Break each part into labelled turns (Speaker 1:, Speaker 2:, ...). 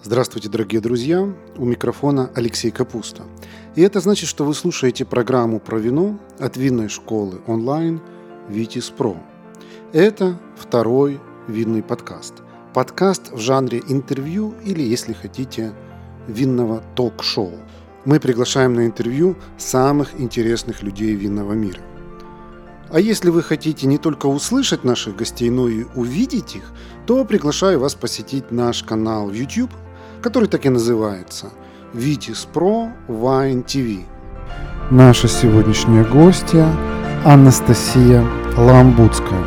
Speaker 1: Здравствуйте, дорогие друзья! У микрофона Алексей Капуста. И это значит, что вы слушаете программу про вино от винной школы онлайн Vitis Pro. Это второй винный подкаст. Подкаст в жанре интервью или, если хотите, винного ток-шоу. Мы приглашаем на интервью самых интересных людей винного мира. А если вы хотите не только услышать наших гостей, но и увидеть их, то приглашаю вас посетить наш канал в YouTube, который так и называется Vitis Pro Wine TV. Наша сегодняшняя гостья Анастасия Ламбудская.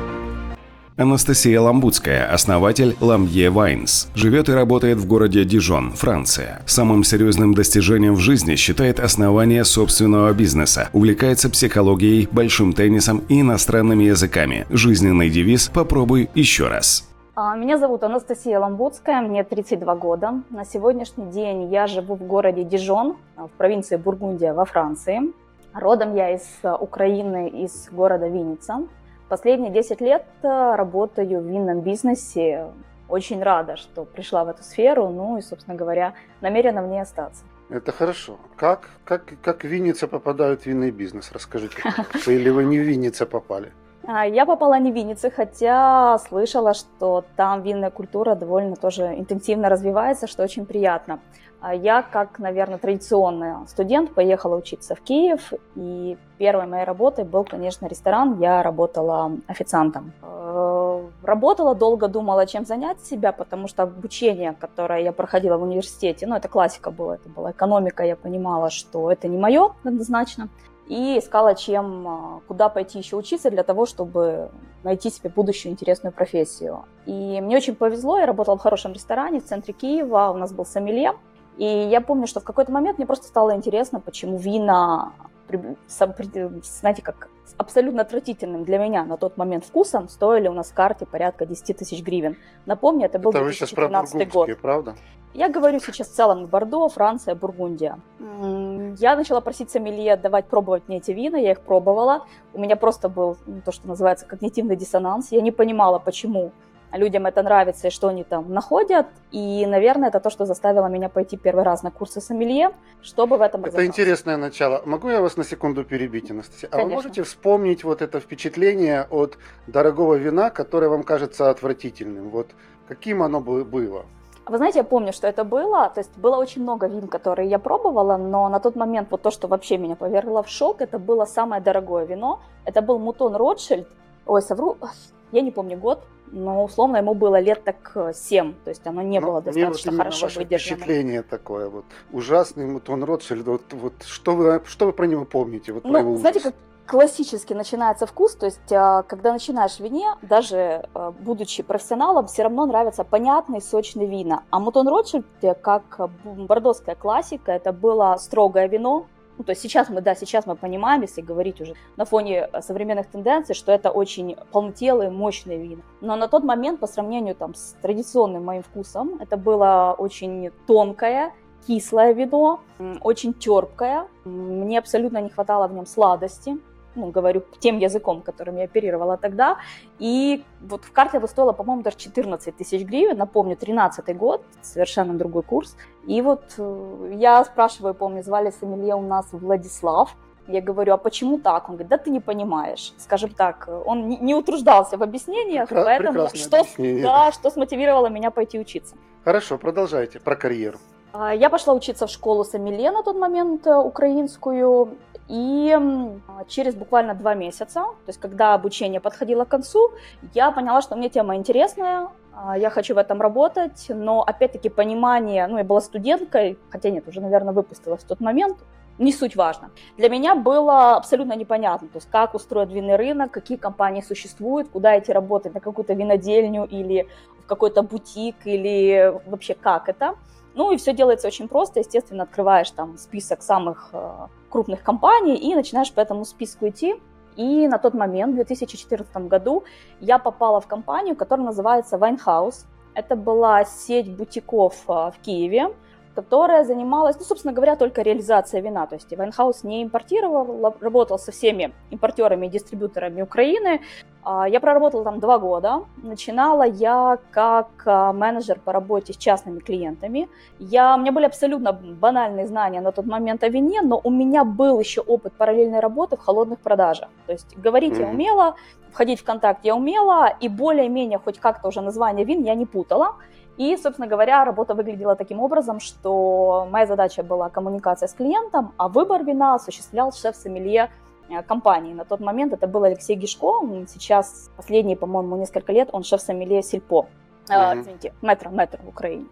Speaker 2: Анастасия Ламбудская, основатель Lambier Wines, живет и работает в городе Дижон, Франция. Самым серьезным достижением в жизни считает основание собственного бизнеса, увлекается психологией, большим теннисом и иностранными языками. Жизненный девиз «Попробуй еще раз».
Speaker 3: Меня зовут Анастасия Ламбудская, мне 32 года. На сегодняшний день я живу в городе Дижон, в провинции Бургундия во Франции. Родом я из Украины, из города Винница. Последние 10 лет работаю в винном бизнесе. Очень рада, что пришла в эту сферу, ну и, собственно говоря, намерена в ней остаться.
Speaker 1: Это хорошо. Как в Виннице попадают в винный бизнес? Расскажите. Или вы не в Виннице попали?
Speaker 3: Я попала не в Винницу, хотя слышала, что там винная культура довольно тоже интенсивно развивается, что очень приятно. Я, как, наверное, традиционный студент, поехала учиться в Киев, и первой моей работой был, конечно, ресторан. Я работала официантом. Работала, долго думала, чем занять себя, потому что обучение, которое я проходила в университете, это классика была, это была экономика, я понимала, что это не мое однозначно. И искала, куда пойти еще учиться для того, чтобы найти себе будущую интересную профессию. И мне очень повезло, я работала в хорошем ресторане в центре Киева, у нас был сомелье. И я помню, что в какой-то момент мне просто стало интересно, почему вина, знаете, как абсолютно отвратительным для меня на тот момент вкусом стоили у нас в карте порядка 10 тысяч гривен. Напомню, это был 2013 год.
Speaker 1: Правда?
Speaker 3: Я говорю сейчас в целом Бордо, Франция, Бургундия. Я начала просить сомелье давать пробовать мне эти вина, я их пробовала. У меня просто был то, что называется когнитивный диссонанс. Я не понимала, почему людям это нравится и что они там находят. И, наверное, это то, что заставило меня пойти первый раз на курсы сомелье, чтобы в этом разобраться.
Speaker 1: Это интересное начало. Могу я вас на секунду перебить, Анастасия?
Speaker 3: Конечно.
Speaker 1: А вы можете вспомнить вот это впечатление от дорогого вина, которое вам кажется отвратительным? Вот каким оно было?
Speaker 3: Вы знаете, я помню, что это было, то есть было очень много вин, которые я пробовала, но на тот момент вот то, что вообще меня повергло в шок, это было самое дорогое вино, это был Мутон Ротшильд, совру, я не помню год, но условно ему было лет так 7, то есть оно не было достаточно хорошо выдержано.
Speaker 1: Впечатление такое, ужасный Мутон Ротшильд, что вы про него помните? Про его
Speaker 3: знаете,
Speaker 1: ужас?
Speaker 3: как классически начинается вкус, то есть когда начинаешь в вине, даже будучи профессионалом, все равно нравятся понятные сочные вина. А Мутон Ротшильд, как бордоская классика, это было строгое вино. То есть сейчас мы понимаем, если говорить уже на фоне современных тенденций, что это очень полнотелые, мощные вина. Но на тот момент, по сравнению с традиционным моим вкусом, это было очень тонкое, кислое вино, очень терпкое. Мне абсолютно не хватало в нем сладости. Говорю тем языком, которым я оперировала тогда. И вот в карте это стоило, по-моему, даже 14 тысяч гривен. Напомню, 13-й год, совершенно другой курс. И вот я спрашиваю, помню, звали сомелье у нас Владислав. Я говорю, а почему так? Он говорит, да ты не понимаешь. Скажем так, он не утруждался в объяснениях, поэтому что смотивировало меня пойти учиться.
Speaker 1: Хорошо, продолжайте про карьеру.
Speaker 3: Я пошла учиться в школу сомелье на тот момент, украинскую, и через буквально 2 месяца, то есть когда обучение подходило к концу, я поняла, что мне тема интересная, я хочу в этом работать, но опять-таки понимание, я была студенткой, хотя нет, уже, наверное, выпустилась в тот момент, не суть важно. Для меня было абсолютно непонятно, то есть как устроен винный рынок, какие компании существуют, куда идти работать, на какую-то винодельню или в какой-то бутик, или вообще как это. И все делается очень просто, естественно, открываешь там список самых крупных компаний и начинаешь по этому списку идти. И на тот момент, в 2014 году, я попала в компанию, которая называется Winehouse. Это была сеть бутиков в Киеве, которая занималась, собственно говоря, только реализацией вина. То есть Winehouse не импортировал, работал со всеми импортерами и дистрибьюторами Украины. Я проработала там 2 года. Начинала я как менеджер по работе с частными клиентами. У меня были абсолютно банальные знания на тот момент о вине, но у меня был еще опыт параллельной работы в холодных продажах. То есть говорить я умела, входить в контакт я умела, и более-менее хоть как-то уже название вин я не путала. И, собственно говоря, работа выглядела таким образом, что моя задача была коммуникация с клиентом, а выбор вина осуществлял шеф-сомелье компании. На тот момент это был Алексей Гишко, сейчас последние, по-моему, несколько лет он шеф-сомелье Сельпо, извините, Метро в Украине.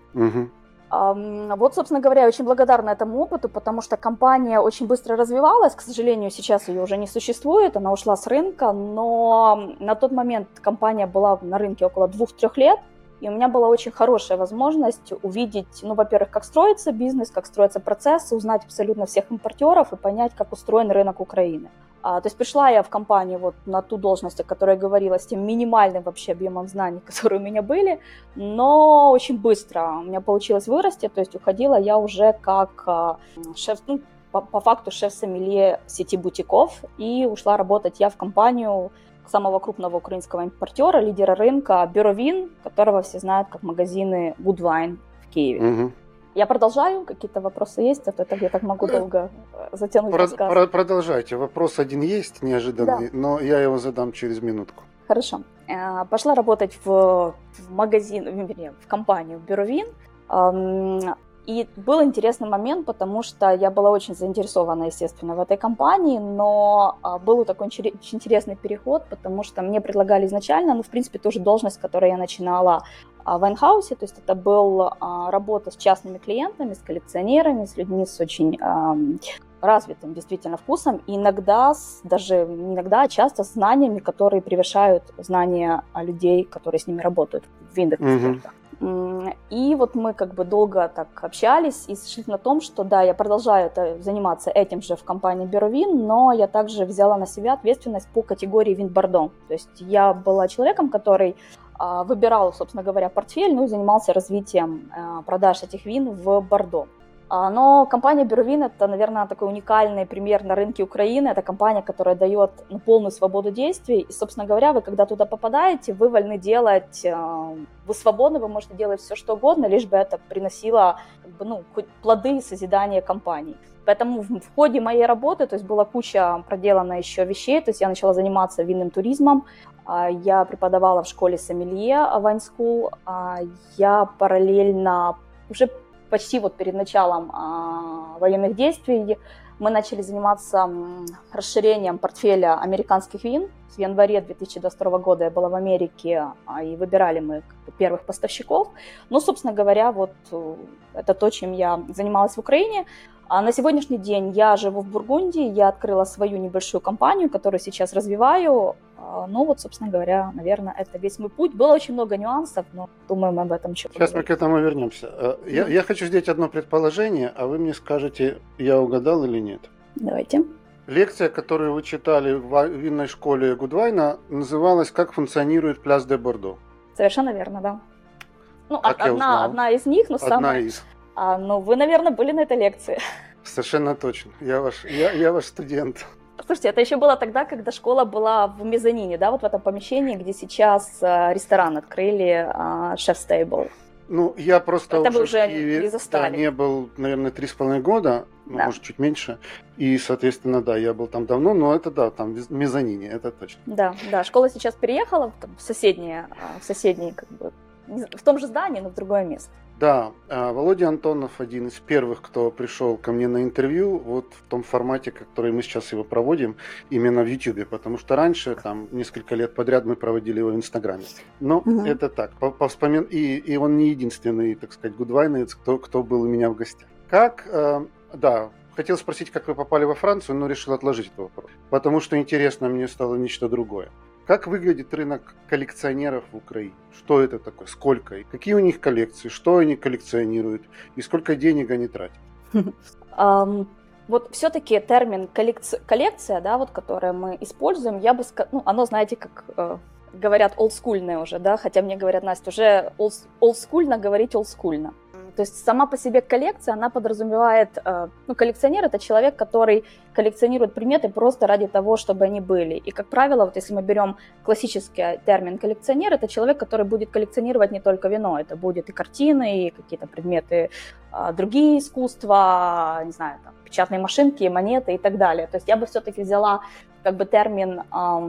Speaker 3: Вот, собственно говоря, я очень благодарна этому опыту, потому что компания очень быстро развивалась, к сожалению, сейчас ее уже не существует, она ушла с рынка, но на тот момент компания была на рынке около 2-3 лет, и у меня была очень хорошая возможность увидеть, во-первых, как строится бизнес, как строятся процессы, узнать абсолютно всех импортеров и понять, как устроен рынок Украины. То есть пришла я в компанию вот на ту должность, о которой я говорила, с тем минимальным вообще объемом знаний, которые у меня были, но очень быстро у меня получилось вырасти, то есть уходила я уже как шеф, по факту шеф-сомелье сети бутиков, и ушла работать я в компанию самого крупного украинского импортера, лидера рынка Бюро Вин, которого все знают как магазины Good Wine в Киеве. Я продолжаю? Какие-то вопросы есть? А то я так могу долго затянуть рассказ.
Speaker 1: Продолжайте. Вопрос один есть, неожиданный, да. Но я его задам через минутку.
Speaker 3: Хорошо. Пошла работать в магазин, вернее, в компанию Бюро Вин. И был интересный момент, потому что я была очень заинтересована, естественно, в этой компании, но был такой очень интересный переход, потому что мне предлагали изначально, в принципе, ту же должность, которую я начинала в Вайнхаусе, то есть это была работа с частными клиентами, с коллекционерами, с людьми с очень развитым действительно вкусом, и иногда, даже не иногда, а часто с знаниями, которые превышают знания людей, которые с ними работают в индекс-экспертах. И вот мы долго так общались и сошлись на том, что да, я продолжаю заниматься этим же в компании Бюро Вин, но я также взяла на себя ответственность по категории вин Бордо. То есть я была человеком, который выбирал, собственно говоря, портфель, и занимался развитием продаж этих вин в Бордо. Но компания Бюро Вин – это, наверное, такой уникальный пример на рынке Украины. Это компания, которая дает полную свободу действий. И, собственно говоря, вы когда туда попадаете, вы вольны делать, вы свободны, вы можете делать все, что угодно, лишь бы это приносило хоть плоды и созидания компании. Поэтому в ходе моей работы, то есть была куча проделана еще вещей, то есть я начала заниматься винным туризмом, я преподавала в школе сомелье Wine School, я параллельно уже почти перед началом военных действий мы начали заниматься расширением портфеля американских вин. В январе 2022 года я была в Америке, и выбирали мы первых поставщиков. Собственно говоря, это то, чем я занималась в Украине. А на сегодняшний день я живу в Бургундии, я открыла свою небольшую компанию, которую сейчас развиваю. Собственно говоря, наверное, это весь мой путь. Было очень много нюансов, но думаю, мы об этом еще
Speaker 1: поговорим. Сейчас мы к этому вернемся. Я хочу сделать одно предположение, а вы мне скажете, я угадал или нет.
Speaker 3: Давайте.
Speaker 1: Лекция, которую вы читали в винной школе Гудвайна, называлась «Как функционирует Пляс де Бордо».
Speaker 3: Совершенно верно, да. Одна из них, но самая... вы, наверное, были на этой лекции.
Speaker 1: Совершенно точно. Я ваш студент.
Speaker 3: Слушайте, это еще было тогда, когда школа была в мезонине, да, в этом помещении, где сейчас ресторан открыли, шеф-стейбл.
Speaker 1: Я просто
Speaker 3: это
Speaker 1: уже в Киеве не был, наверное, 3,5 года, да. Может, чуть меньше. И, соответственно, да, я был там давно, но это, да, там в мезонине, это точно.
Speaker 3: Да, школа сейчас переехала в соседнее, в том же здании, но в другое место.
Speaker 1: Да, Володя Антонов один из первых, кто пришел ко мне на интервью, в том формате, который мы сейчас его проводим, именно в YouTube, потому что раньше, несколько лет подряд мы проводили его в Инстаграме. Но это так, и он не единственный, так сказать, гудвайнец, кто был у меня в гостях. Хотел спросить, как вы попали во Францию, но решил отложить этот вопрос, потому что интересно мне стало нечто другое. Как выглядит рынок коллекционеров в Украине? Что это такое? Сколько? Какие у них коллекции? Что они коллекционируют? И сколько денег они тратят?
Speaker 3: Все-таки термин коллекция, да, которое мы используем, я бы сказала, оно, знаете, как говорят, олдскульное уже, да, хотя мне говорят, Настя, уже олдскульно говорить олдскульно. То есть сама по себе коллекция, она подразумевает, коллекционер – это человек, который коллекционирует предметы просто ради того, чтобы они были. И, как правило, вот если мы берем классический термин коллекционер, это человек, который будет коллекционировать не только вино, это будет и картины, и какие-то предметы, другие искусства, не знаю, там, печатные машинки, монеты и так далее. То есть я бы все-таки взяла как бы термин,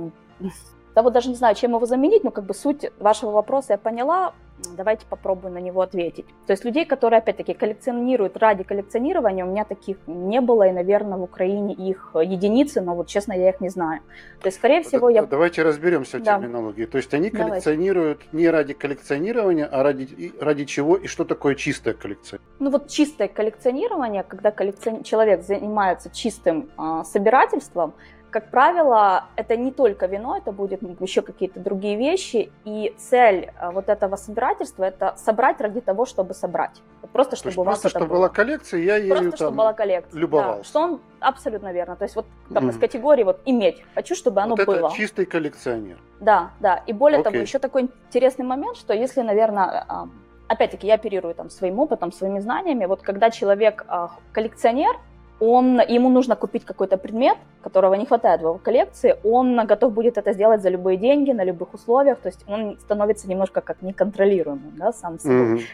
Speaker 3: да вот даже не знаю, чем его заменить, но как бы суть вашего вопроса я поняла. Давайте попробую на него ответить. То есть людей, которые, опять-таки, коллекционируют ради коллекционирования, у меня таких не было, и, наверное, в Украине их единицы, но вот, честно, я их не знаю. То есть, скорее всего,
Speaker 1: Давайте разберемся в терминологии. То есть они коллекционируют не ради коллекционирования, а ради чего и что такое чистое коллекционирование?
Speaker 3: Ну вот чистое коллекционирование, когда человек занимается чистым собирательством, как правило, это не только вино, это будет еще какие-то другие вещи, и цель вот этого собирательства – это собрать ради того, чтобы собрать. Просто чтобы у вас
Speaker 1: просто, чтобы была коллекция, я ею
Speaker 3: просто, чтобы была коллекция,
Speaker 1: любовался.
Speaker 3: Да, что он абсолютно верно. То есть вот из категории вот иметь, хочу, чтобы оно
Speaker 1: вот
Speaker 3: было.
Speaker 1: Это чистый коллекционер.
Speaker 3: Да. И более того, еще такой интересный момент, что если, наверное, опять-таки я оперирую там своим опытом, своими знаниями, вот когда человек коллекционер, ему нужно купить какой-то предмет, которого не хватает в его коллекции, он готов будет это сделать за любые деньги, на любых условиях, то есть он становится немножко как неконтролируемым, да, сам собой.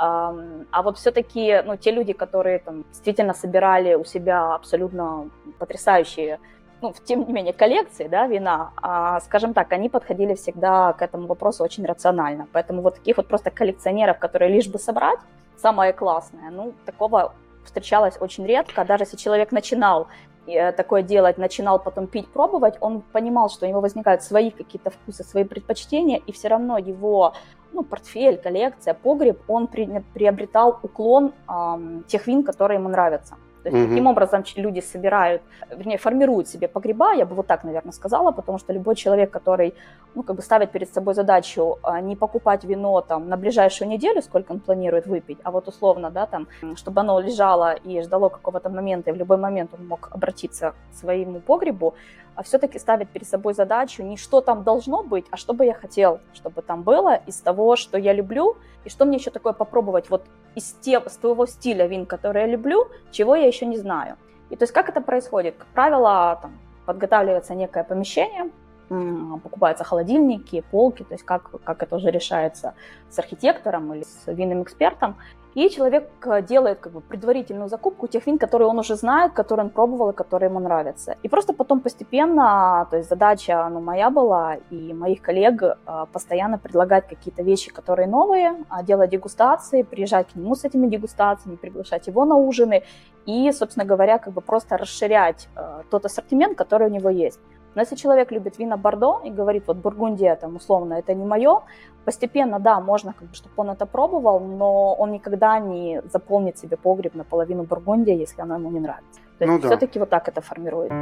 Speaker 3: А вот все-таки, те люди, которые там действительно собирали у себя абсолютно потрясающие, тем не менее, коллекции, да, вина, скажем так, они подходили всегда к этому вопросу очень рационально. Поэтому вот таких вот просто коллекционеров, которые лишь бы собрать, самое классное, такого встречалось очень редко. Даже если человек начинал такое делать, начинал потом пить, пробовать, он понимал, что у него возникают свои какие-то вкусы, свои предпочтения, и все равно его портфель, коллекция, погреб, он приобретал уклон тех вин, которые ему нравятся. То есть таким образом люди формируют себе погреба, я бы вот так, наверное, сказала, потому что любой человек, который, ставит перед собой задачу не покупать вино там на ближайшую неделю, сколько он планирует выпить, а вот условно, да, там, чтобы оно лежало и ждало какого-то момента, и в любой момент он мог обратиться к своему погребу, а все-таки ставит перед собой задачу не что там должно быть, а что бы я хотел, чтобы там было из того, что я люблю, и что мне еще такое попробовать вот из того стиля вин, который я люблю, чего я еще не знаю. И то есть как это происходит? Как правило, там, подготавливается некое помещение, покупаются холодильники, полки, то есть как это уже решается с архитектором или с винным экспертом, и человек делает как бы предварительную закупку тех вин, которые он уже знает, которые он пробовал и которые ему нравятся. И просто потом постепенно, то есть задача моя была и моих коллег постоянно предлагать какие-то вещи, которые новые, делать дегустации, приезжать к нему с этими дегустациями, приглашать его на ужины и, собственно говоря, как бы просто расширять тот ассортимент, который у него есть. Но если человек любит вина Бордо и говорит, вот Бургундия, там, условно, это не мое, постепенно, да, можно, как бы, чтобы он это пробовал, но он никогда не заполнит себе погреб наполовину Бургундия, если оно ему не нравится. То есть все-таки вот так это формирует.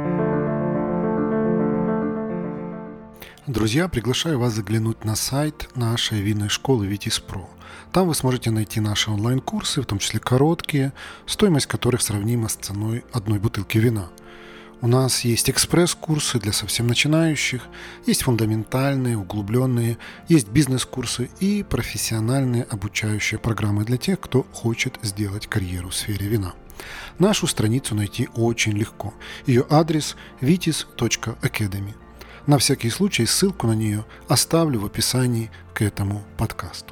Speaker 1: Друзья, приглашаю вас заглянуть на сайт нашей винной школы Vitis.Pro. Там вы сможете найти наши онлайн-курсы, в том числе короткие, стоимость которых сравнима с ценой одной бутылки вина. У нас есть экспресс-курсы для совсем начинающих, есть фундаментальные, углубленные, есть бизнес-курсы и профессиональные обучающие программы для тех, кто хочет сделать карьеру в сфере вина. Нашу страницу найти очень легко. Ее адрес vitis.academy. На всякий случай ссылку на нее оставлю в описании к этому подкасту.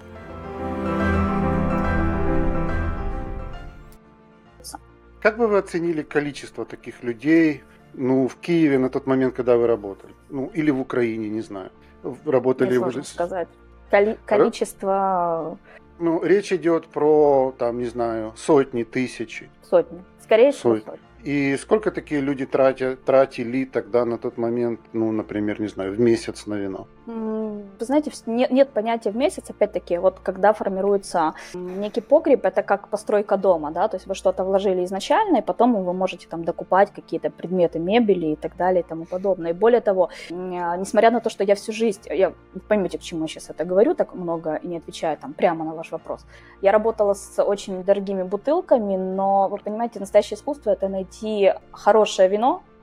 Speaker 1: Как бы вы оценили количество таких людей, в Киеве на тот момент, когда вы работали? Или в Украине, не знаю. Работали
Speaker 3: Мне сложно сказать. Количество...
Speaker 1: речь идет про, там, не знаю, сотни, тысячи.
Speaker 3: Сотни. Скорее всего, сотни.
Speaker 1: И сколько такие люди тратили тогда на тот момент, например, не знаю, в месяц на вино?
Speaker 3: Вы знаете, нет понятия в месяц, опять-таки, вот когда формируется некий погреб, это как постройка дома, да, то есть вы что-то вложили изначально, и потом вы можете там докупать какие-то предметы мебели и так далее и тому подобное. И более того, несмотря на то, что я всю жизнь, вы поймете, к чему я сейчас это говорю, так много и не отвечаю там прямо на ваш вопрос, я работала с очень дорогими бутылками, но, вы понимаете, настоящее искусство – это найти хорошее вино,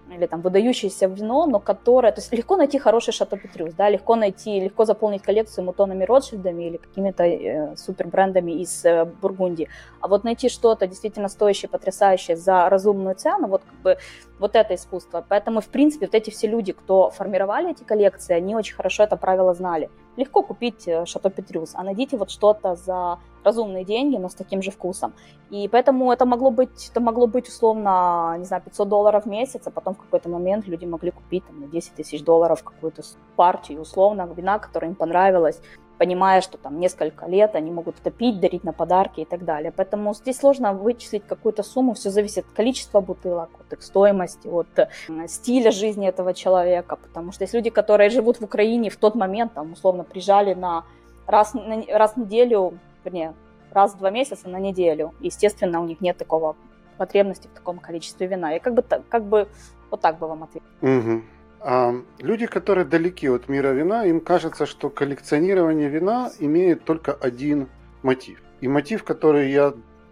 Speaker 3: или там выдающееся вино, но которое, то есть легко найти хороший Шато Петрюс, да, легко заполнить коллекцию мутонами Ротшильдами или какими-то супербрендами из Бургундии. А вот найти что-то действительно стоящее, потрясающее за разумную цену, вот как бы вот это искусство. Поэтому, в принципе, вот эти все люди, кто формировали эти коллекции, они очень хорошо это правило знали. Легко купить Шато Петрюс, а найдите вот что-то за разумные деньги, но с таким же вкусом. И поэтому это могло быть условно, не знаю, $500 в месяц, а потом в какой-то момент люди могли купить там, на $10 000 какую-то партию условно вина, которая им понравилась, понимая, что там несколько лет они могут это пить, дарить на подарки и так далее. Поэтому здесь сложно вычислить какую-то сумму, все зависит от количества бутылок, от их стоимости, от стиля жизни этого человека, потому что есть люди, которые живут в Украине в тот момент, там, условно, приезжали раз в неделю, вернее, раз в 2 месяца на неделю. Естественно, у них нет такого потребности в таком количестве вина. Я как бы вот так бы вам ответила.
Speaker 1: Угу. А люди, которые далеки от мира вина, им кажется, что коллекционирование вина имеет только один мотив. И мотив, который я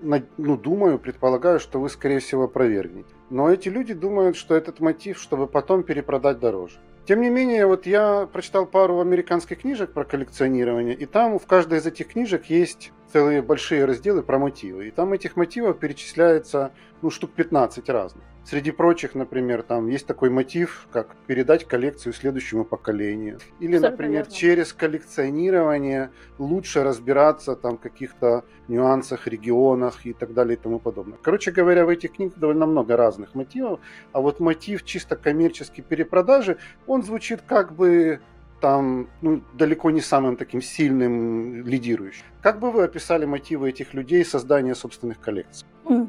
Speaker 1: думаю, предполагаю, что вы, скорее всего, опровергнете. Но эти люди думают, что этот мотив, чтобы потом перепродать дороже. Тем не менее, вот я прочитал пару американских книжек про коллекционирование, и там в каждой из этих книжек есть целые большие разделы про мотивы. И там этих мотивов перечисляется, штук 15 разных. Среди прочих, например, там есть такой мотив, как передать коллекцию следующему поколению. Или, например, через коллекционирование лучше разбираться там, в каких-то нюансах, регионах и так далее и тому подобное. Короче говоря, в этих книгах довольно много разных мотивов. А вот мотив чисто коммерческой перепродажи, он звучит как бы там, далеко не самым таким сильным, лидирующим. Как бы вы описали мотивы этих людей создания собственных коллекций?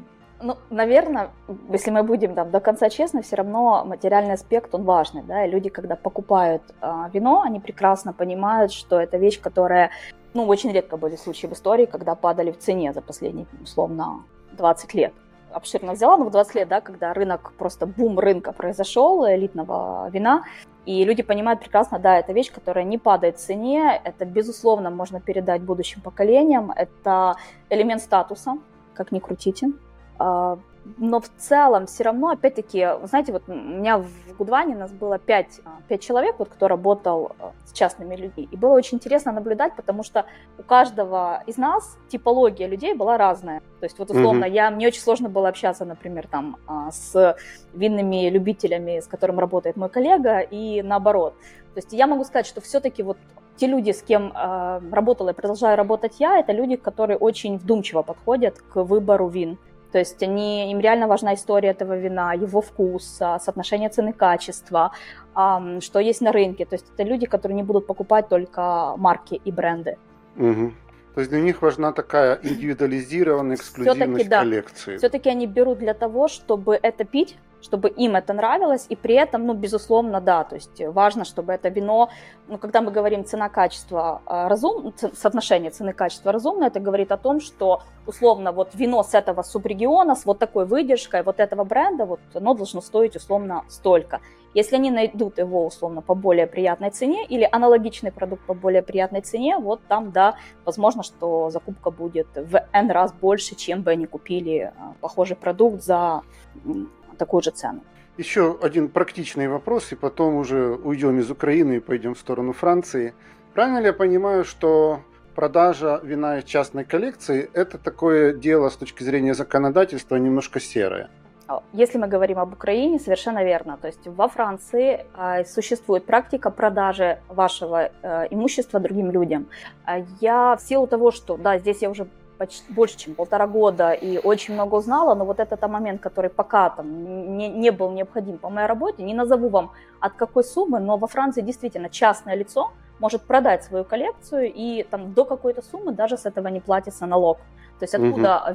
Speaker 3: Наверное, если мы будем до конца честны, все равно материальный аспект, он важный, да, и люди, когда покупают вино, они прекрасно понимают, что это вещь, которая, очень редко были случаи в истории, когда падали в цене за последние, условно, 20 лет. Обширно взяла, но в 20 лет, да, когда просто бум рынка произошел, элитного вина, и люди понимают прекрасно, да, это вещь, которая не падает в цене, это, безусловно, можно передать будущим поколениям, это элемент статуса, как ни крутите. Но в целом все равно, опять-таки, знаете, вот у меня в Гудване нас было 5 человек, кто работал с частными людьми. И было очень интересно наблюдать, потому что у каждого из нас типология людей была разная. То есть, условно, мне очень сложно было общаться, например, там, с винными любителями, с которым работает мой коллега, и наоборот. То есть я могу сказать, что все-таки те люди, с кем работала и продолжаю работать я, это люди, которые очень вдумчиво подходят к выбору вин. То есть им реально важна история этого вина, его вкус, соотношение цены-качества, что есть на рынке. То есть это люди, которые не будут покупать только марки и бренды.
Speaker 1: Угу. То есть для них важна такая индивидуализированная эксклюзивность коллекции.
Speaker 3: Все-таки они берут для того, чтобы это пить, чтобы им это нравилось, и при этом, безусловно, да, то есть важно, чтобы это вино, когда мы говорим цена-качество соотношение цены-качества разумное, это говорит о том, что, условно, вино с этого субрегиона, с такой выдержкой, этого бренда, оно должно стоить, условно, столько. Если они найдут его, условно, по более приятной цене или аналогичный продукт по более приятной цене, там, да, возможно, что закупка будет в N раз больше, чем бы они купили похожий продукт за такую же цену.
Speaker 1: Еще один практичный вопрос, и потом уже уйдем из Украины и пойдем в сторону Франции. Правильно ли я понимаю, что продажа вина из частной коллекции – это такое дело с точки зрения законодательства немножко серое?
Speaker 3: Если мы говорим об Украине, совершенно верно. То есть во Франции существует практика продажи вашего имущества другим людям. Я в силу того, что, да, здесь я уже больше, чем 1,5 года и очень много узнала, но этот момент, который пока не был необходим по моей работе, не назову вам от какой суммы, но во Франции действительно частное лицо может продать свою коллекцию и до какой-то суммы даже с этого не платится налог. То есть откуда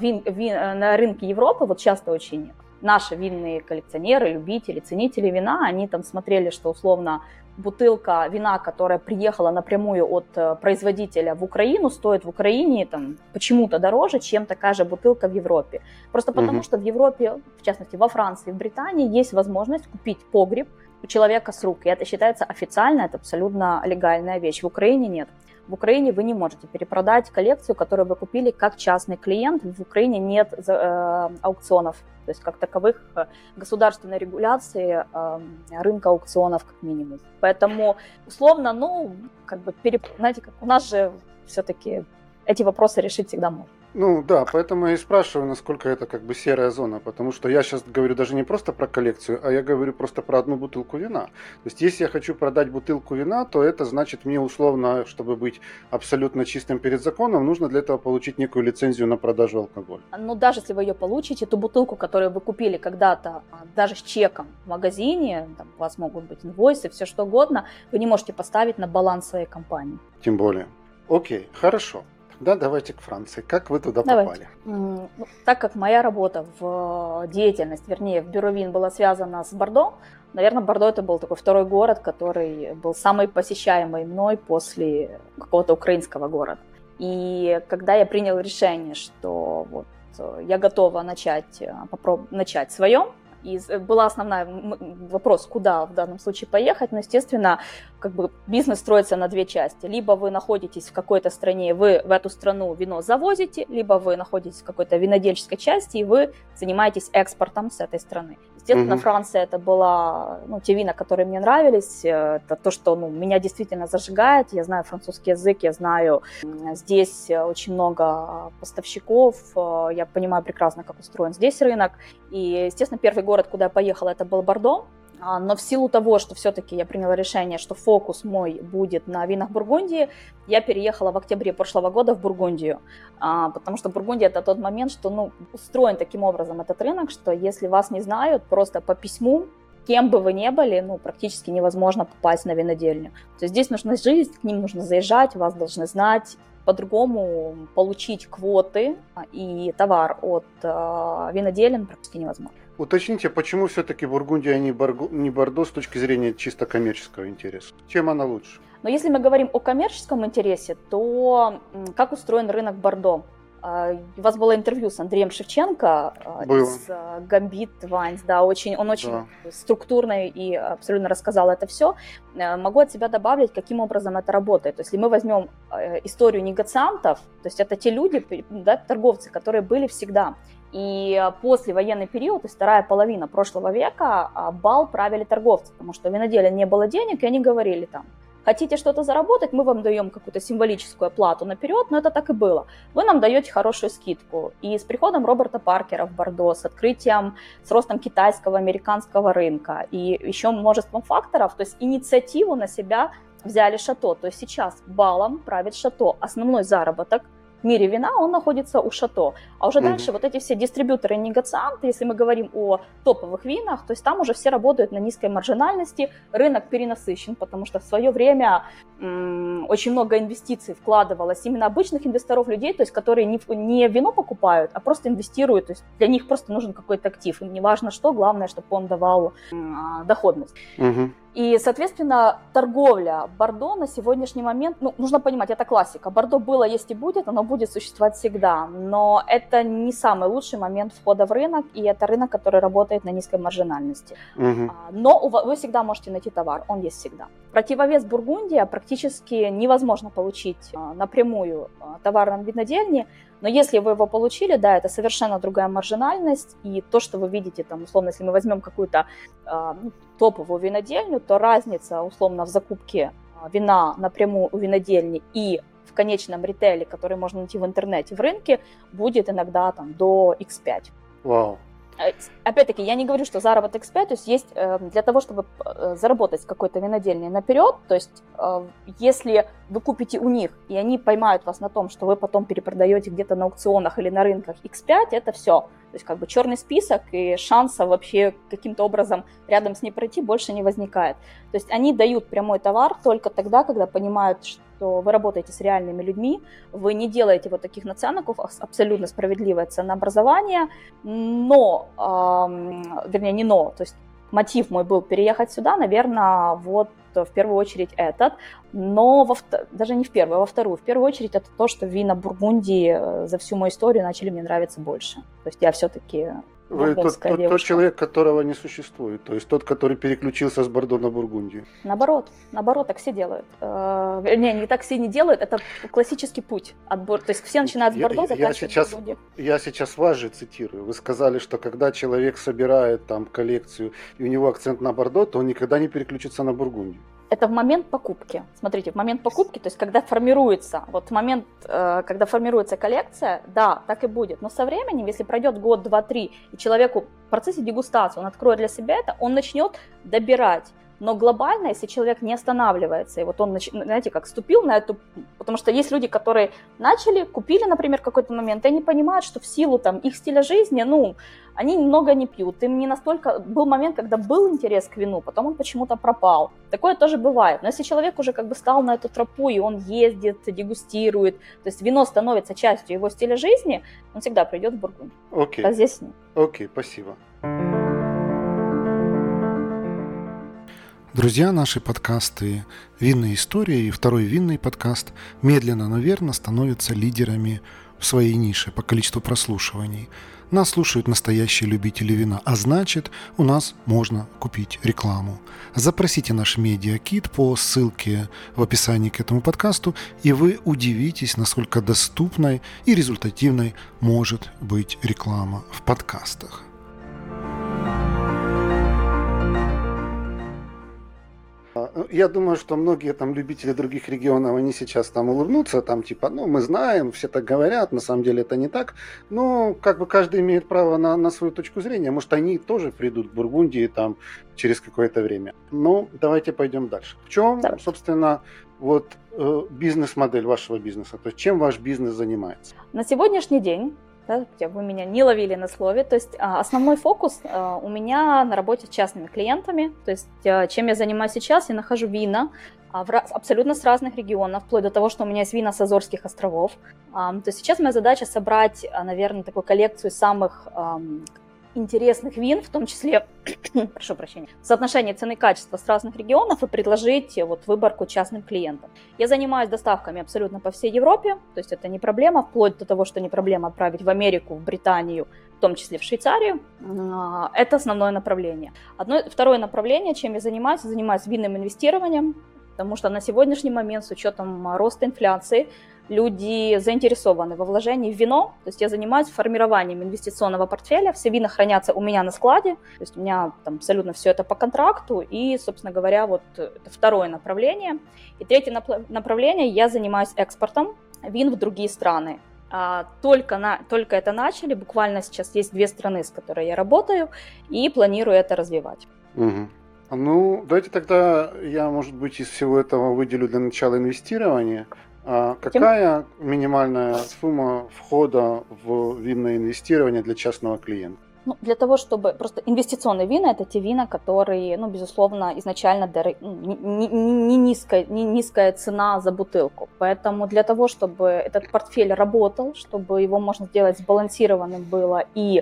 Speaker 3: на рынке Европы, часто очень наши винные коллекционеры, любители, ценители вина, они смотрели, что условно бутылка вина, которая приехала напрямую от производителя в Украину, стоит в Украине почему-то дороже, чем такая же бутылка в Европе. Просто потому, что в Европе, в частности во Франции, в Британии, есть возможность купить погреб у человека с рук. И это считается официально, это абсолютно легальная вещь. В Украине нет. в Украине вы не можете перепродать коллекцию, которую вы купили как частный клиент. В Украине нет аукционов, то есть как таковых государственной регуляции рынка аукционов как минимум. Поэтому условно, знаете, как у нас же все-таки эти вопросы решить всегда можно.
Speaker 1: Ну да, поэтому я и спрашиваю, насколько это как бы серая зона, потому что я сейчас говорю даже не просто про коллекцию, а я говорю просто про одну бутылку вина. То есть если я хочу продать бутылку вина, то это значит мне условно, чтобы быть абсолютно чистым перед законом, нужно для этого получить некую лицензию на продажу алкоголя.
Speaker 3: Но даже если вы ее получите, ту бутылку, которую вы купили когда-то, даже с чеком в магазине, там, у вас могут быть инвойсы, все что угодно, вы не можете поставить на баланс своей компании.
Speaker 1: Тем более. Окей, хорошо. Да, давайте к Франции. Как вы туда попали?
Speaker 3: Так как моя работа в деятельность, вернее, в бюро вин была связана с Бордо, наверное, Бордо это был такой второй город, который был самый посещаемый мной после какого-то украинского города. И когда я приняла решение, что вот я готова начать свое, и была основной вопрос, куда в данном случае поехать, но, естественно, как бы бизнес строится на две части. Либо вы находитесь в какой-то стране, вы в эту страну вино завозите, либо вы находитесь в какой-то винодельческой части, и вы занимаетесь экспортом с этой страны. Естественно, Франция это была, те вина, которые мне нравились, это то, что меня действительно зажигает. Я знаю французский язык, я знаю здесь очень много поставщиков, я понимаю прекрасно, как устроен здесь рынок. И, естественно, первый город, куда я поехала, это был Бордо. Но в силу того, что все-таки я приняла решение, что фокус мой будет на винах Бургундии, я переехала в октябре прошлого года в Бургундию, потому что Бургундия это тот момент, что устроен таким образом этот рынок, что если вас не знают, просто по письму, кем бы вы ни были, практически невозможно попасть на винодельню. То есть здесь нужна жизнь, к ним нужно заезжать, вас должны знать. По-другому получить квоты и товар от виноделин практически невозможно.
Speaker 1: Уточните, почему все-таки Бургундия, а не Бордо с точки зрения чисто коммерческого интереса? Чем она лучше?
Speaker 3: Но если мы говорим о коммерческом интересе, то как устроен рынок Бордо? У вас было интервью с Андреем Шевченко из Gambit Wines, да, он очень структурно и абсолютно рассказал это все. Могу от себя добавить, каким образом это работает. То есть, если мы возьмем историю негациантов, то есть это те люди, да, торговцы, которые были всегда. И после военный период, то есть вторая половина прошлого века, бал правили торговцы, потому что у виноделия не было денег, и они говорили там: хотите что-то заработать, мы вам даем какую-то символическую оплату наперед, но это так и было. Вы нам даете хорошую скидку. И с приходом Роберта Паркера в Бордо, с ростом китайского, американского рынка и еще множеством факторов, то есть инициативу на себя взяли Шато. То есть сейчас балом правит Шато. Основной заработок в мире вина, он находится у Шато. А уже дальше вот эти все дистрибьюторы и негацианты, если мы говорим о топовых винах, то есть там уже все работают на низкой маржинальности, рынок перенасыщен, потому что в свое время очень много инвестиций вкладывалось именно обычных инвесторов, людей, то есть которые не вино покупают, а просто инвестируют, то есть для них просто нужен какой-то актив, им не важно что, главное, чтобы он давал доходность. И, соответственно, торговля Бордо на сегодняшний момент, нужно понимать, это классика. Бордо было, есть и будет, оно будет существовать всегда. Но это не самый лучший момент входа в рынок, и это рынок, который работает на низкой маржинальности. Но вы всегда можете найти товар, он есть всегда. Противовес Бургундия практически невозможно получить напрямую товар на винодельне. Но если вы его получили, да, это совершенно другая маржинальность, и то, что вы видите, там, условно, если мы возьмем какую-то топовую винодельню, то разница, условно, в закупке вина напрямую у винодельни и в конечном ритейле, который можно найти в интернете, в рынке, будет иногда там до X5.
Speaker 1: Вау.
Speaker 3: Опять-таки, я не говорю, что заработок X5, то есть для того, чтобы заработать с какой-то винодельней наперед, то есть если вы купите у них, и они поймают вас на том, что вы потом перепродаете где-то на аукционах или на рынках X5, это все. То есть как бы черный список, и шанса вообще каким-то образом рядом с ней пройти больше не возникает. То есть они дают прямой товар только тогда, когда понимают, что вы работаете с реальными людьми, вы не делаете вот таких наценок, абсолютно справедливое ценообразование, то есть мотив мой был переехать сюда, наверное, вот в первую очередь этот, но даже не в первую, а во вторую. В первую очередь это то, что вина Бургундии за всю мою историю начали мне нравиться больше. То есть я все-таки
Speaker 1: Вы
Speaker 3: бургундская
Speaker 1: тот
Speaker 3: девушка.
Speaker 1: человек, которого не существует, то есть тот, который переключился с Бордо на Бургундию.
Speaker 3: Наоборот, так все делают. Вернее, не так все не делают, это классический путь отбор. То есть все начинают с Бордо, заканчивают Бургундией.
Speaker 1: Я сейчас вас же цитирую. Вы сказали, что когда человек собирает там коллекцию, и у него акцент на Бордо, то он никогда не переключится на Бургундию.
Speaker 3: Это в момент покупки. Смотрите, в момент покупки, то есть когда формируется, вот момент, когда формируется коллекция, да, так и будет. Но со временем, если пройдет год, два, три, и человеку в процессе дегустации он откроет для себя это, он начнет добирать. Но глобально, если человек не останавливается, и вот он, знаете, как ступил на эту... Потому что есть люди, которые начали, купили, например, в какой-то момент, и они понимают, что в силу там их стиля жизни, они немного не пьют. Им не настолько... Был момент, когда был интерес к вину, потом он почему-то пропал. Такое тоже бывает. Но если человек уже как бы стал на эту тропу, и он ездит, дегустирует, то есть вино становится частью его стиля жизни, он всегда придет в Бургундию.
Speaker 1: Окей.
Speaker 3: А здесь нет.
Speaker 1: Окей, спасибо. Друзья, наши подкасты «Винные истории» и второй винный подкаст медленно, но верно становятся лидерами в своей нише по количеству прослушиваний. Нас слушают настоящие любители вина, а значит, у нас можно купить рекламу. Запросите наш медиакит по ссылке в описании к этому подкасту, и вы удивитесь, насколько доступной и результативной может быть реклама в подкастах. Я думаю, что многие там любители других регионов, они сейчас там улыбнутся, там типа, мы знаем, все так говорят, на самом деле это не так. Но как бы каждый имеет право на свою точку зрения. Может, они тоже придут в Бургундии там через какое-то время. Но давайте пойдем дальше. В чем, собственно, бизнес-модель вашего бизнеса? То есть чем ваш бизнес занимается?
Speaker 3: На сегодняшний день, вы меня не ловили на слове. То есть основной фокус у меня на работе с частными клиентами. То есть чем я занимаюсь сейчас, я нахожу вина абсолютно с разных регионов, вплоть до того, что у меня есть вина с Азорских островов. То есть сейчас моя задача собрать, наверное, такую коллекцию самых интересных вин, в том числе, прошу прощения, соотношение цены и качества с разных регионов и предложить выборку частным клиентам. Я занимаюсь доставками абсолютно по всей Европе, то есть это не проблема, вплоть до того, что не проблема отправить в Америку, в Британию, в том числе в Швейцарию. Это основное направление. Второе направление, чем я занимаюсь винным инвестированием, потому что на сегодняшний момент с учетом роста инфляции люди заинтересованы во вложении в вино, то есть я занимаюсь формированием инвестиционного портфеля, все вина хранятся у меня на складе, то есть у меня там абсолютно все это по контракту, и, собственно говоря, это второе направление. И третье направление, я занимаюсь экспортом вин в другие страны. Только это начали, буквально сейчас есть 2 страны, с которыми я работаю, и планирую это развивать.
Speaker 1: Угу. Давайте тогда я, может быть, из всего этого выделю для начала инвестирование. Какая минимальная сумма входа в винное инвестирование для частного клиента?
Speaker 3: Для того, чтобы... Просто инвестиционные вина – это те вина, которые, безусловно, изначально не низкая цена за бутылку. Поэтому для того, чтобы этот портфель работал, чтобы его можно сделать сбалансированным было и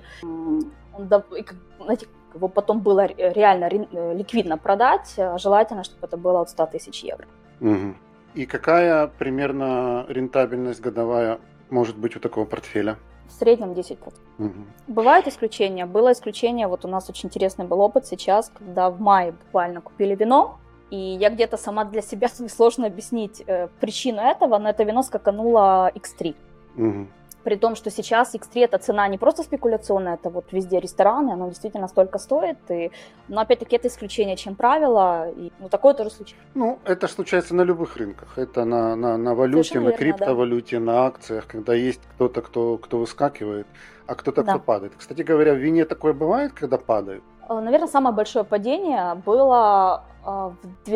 Speaker 3: его потом было реально ликвидно продать, желательно, чтобы это было от 100 тысяч евро.
Speaker 1: Угу. И какая примерно рентабельность годовая может быть у такого портфеля?
Speaker 3: В среднем 10%.
Speaker 1: Угу.
Speaker 3: Бывают исключения. Было исключение, у нас очень интересный был опыт сейчас, когда в мае буквально купили вино, и я где-то сама для себя, сложно объяснить причину этого, но это вино скакануло X3.
Speaker 1: Угу.
Speaker 3: При том, что сейчас X3 это цена не просто спекуляционная, это везде рестораны, оно действительно столько стоит. Но опять-таки это исключение, чем правило, и такое тоже случается.
Speaker 1: Это случается на любых рынках. Это на валюте, совершенно на криптовалюте, да. На акциях, когда есть кто-то, кто выскакивает, а кто-то, кто падает. Кстати говоря, в вине такое бывает, когда падает?
Speaker 3: Наверное, самое большое падение было в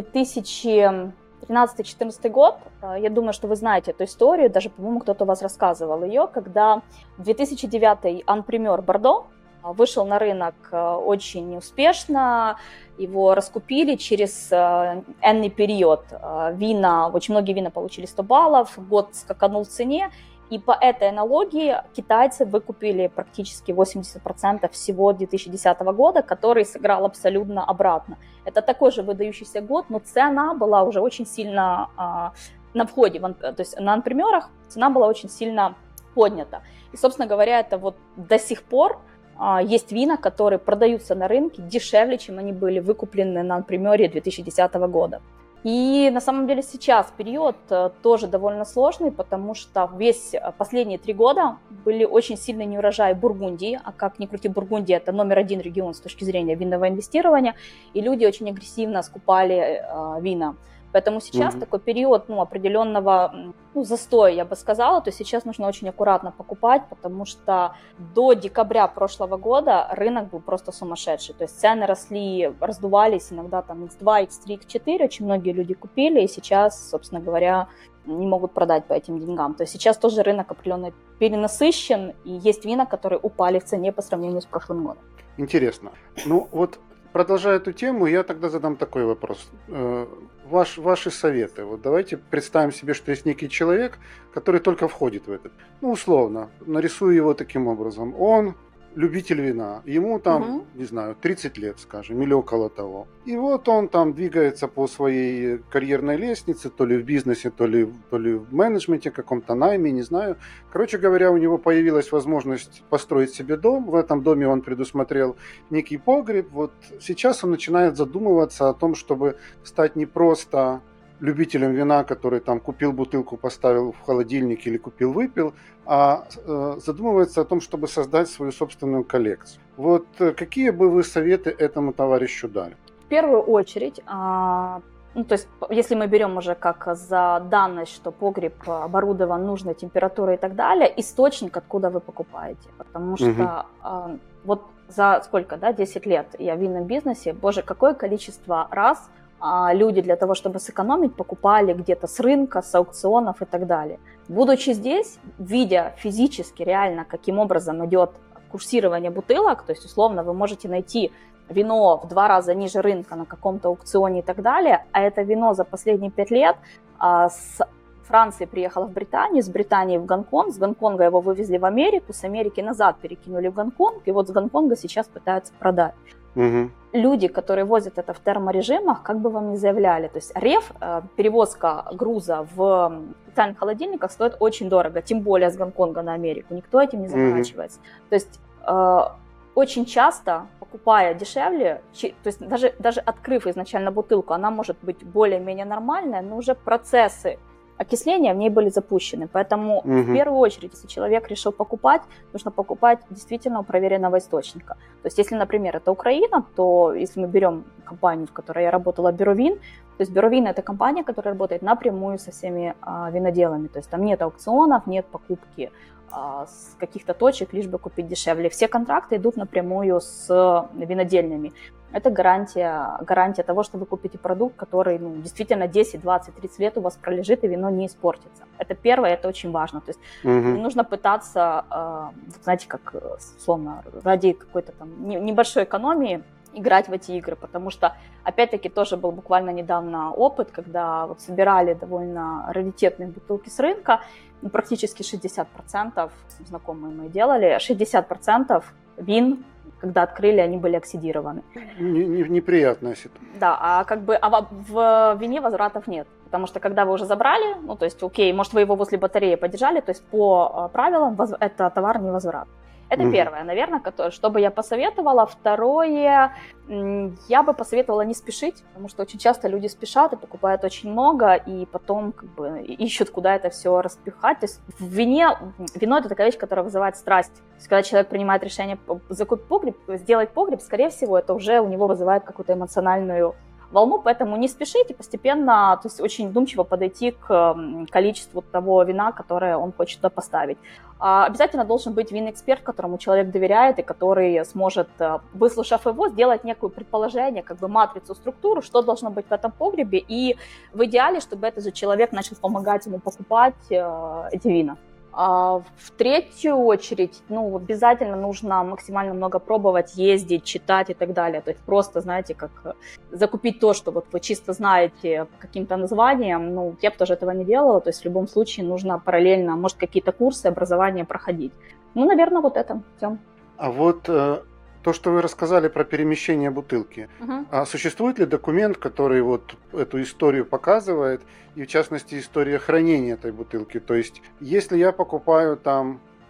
Speaker 3: 2013-2014 год. Я думаю, что вы знаете эту историю, даже, по-моему, кто-то у вас рассказывал ее, когда в 2009 Анпример Бордо вышел на рынок очень успешно, его раскупили через энный период. Очень многие вина получили 100 баллов, год скаканул в цене, и по этой аналогии китайцы выкупили практически 80% всего 2010 года, который сыграл абсолютно обратно. Это такой же выдающийся год, но цена была уже очень сильно на входе, то есть на анпримерах цена была очень сильно поднята. И, собственно говоря, это до сих пор есть вина, которые продаются на рынке дешевле, чем они были выкуплены на примере 2010 года. И на самом деле сейчас период тоже довольно сложный, потому что последние 3 года были очень сильные неурожаи Бургундии, а как ни крути, Бургундия – это номер 1 регион с точки зрения винного инвестирования, и люди очень агрессивно скупали вина. Поэтому сейчас такой период определенного застоя, я бы сказала, то есть сейчас нужно очень аккуратно покупать, потому что до декабря прошлого года рынок был просто сумасшедший, то есть цены росли, раздувались иногда там X2, X3, X4, очень многие люди купили, и сейчас, собственно говоря, не могут продать по этим деньгам. То есть сейчас тоже рынок определенно перенасыщен, и есть вина, которые упали в цене по сравнению с прошлым годом.
Speaker 1: Интересно. Продолжая эту тему, я тогда задам такой вопрос. Ваши советы. Вот давайте представим себе, что есть некий человек, который только входит в этот. Условно, нарисую его таким образом. Он любитель вина. Ему там, не знаю, 30 лет, скажем, или около того. И вот он там двигается по своей карьерной лестнице, то ли в бизнесе, то ли в менеджменте, каком-то найме, не знаю. Короче говоря, у него появилась возможность построить себе дом. В этом доме он предусмотрел некий погреб. Вот сейчас он начинает задумываться о том, чтобы стать не просто любителем вина, который там купил бутылку, поставил в холодильник или купил, выпил, а задумывается о том, чтобы создать свою собственную коллекцию. Вот какие бы вы советы этому товарищу дали?
Speaker 3: В первую очередь, то есть если мы берем уже как за данность, что погреб оборудован нужной температурой и так далее, источник, откуда вы покупаете. Потому что вот за сколько, 10 лет я в винном бизнесе, боже, какое количество раз люди для того, чтобы сэкономить, покупали где-то с рынка, с аукционов и так далее. Будучи здесь, видя физически, реально, каким образом идет курсирование бутылок, то есть, условно, вы можете найти вино в 2 раза ниже рынка на каком-то аукционе и так далее, а это вино за последние 5 лет с Франции приехало в Британию, с Британии в Гонконг, с Гонконга его вывезли в Америку, с Америки назад перекинули в Гонконг, и вот с Гонконга сейчас пытаются продать. Люди, которые возят это в терморежимах, как бы вам ни заявляли, то есть перевозка груза в специальных холодильниках стоит очень дорого, тем более с Гонконга на Америку, никто этим не заморачивается. То есть очень часто, покупая дешевле, то есть даже открыв изначально бутылку, она может быть более-менее нормальная, но уже процессы окисления в ней были запущены. Поэтому в первую очередь, если человек решил покупать, нужно покупать действительно у проверенного источника. То есть если, например, это Украина, то если мы берем компанию, в которой я работала, Бюро Вин, то есть Бюро Вин – это компания, которая работает напрямую со всеми виноделами. То есть там нет аукционов, нет покупки с каких-то точек, лишь бы купить дешевле. Все контракты идут напрямую с винодельнями. Это гарантия того, что вы купите продукт, который действительно 10, 20, 30 лет у вас пролежит, и вино не испортится. Это первое, это очень важно. То есть не нужно пытаться, знаете, как условно, ради какой-то там небольшой экономии играть в эти игры, потому что, опять-таки, тоже был буквально недавно опыт, когда вот собирали довольно раритетные бутылки с рынка, практически 60%, знакомые мои делали, 60% вин, когда открыли, они были оксидированы.
Speaker 1: Неприятная ситуация.
Speaker 3: Да, а в вине возвратов нет. Потому что когда вы уже забрали, то есть, окей, может, вы его возле батареи подержали, то есть по правилам это товар не возврат. Это первое, наверное, что бы я посоветовала. Второе, я бы посоветовала не спешить, потому что очень часто люди спешат и покупают очень много, и потом ищут, куда это все распихать. То есть вино – это такая вещь, которая вызывает страсть. То есть когда человек принимает решение закупить погреб, сделать погреб, скорее всего, это уже у него вызывает какую-то эмоциональную волну, поэтому не спешите, постепенно, то есть очень вдумчиво подойти к количеству того вина, которое он хочет туда поставить. Обязательно должен быть винный эксперт, которому человек доверяет и который сможет, выслушав его, сделать некое предположение, матрицу, структуру, что должно быть в этом погребе, и в идеале, чтобы этот же человек начал помогать ему покупать эти вина. В третью очередь, обязательно нужно максимально много пробовать, ездить, читать и так далее. То есть просто, знаете, как закупить то, что вот вы чисто знаете по каким-то названиям. Я бы тоже этого не делала. То есть в любом случае нужно параллельно, может, какие-то курсы, образования проходить. Наверное, вот это все.
Speaker 1: А вот то, что вы рассказали про перемещение бутылки, а существует ли документ, который вот эту историю показывает, и в частности история хранения этой бутылки? То есть, если я покупаю там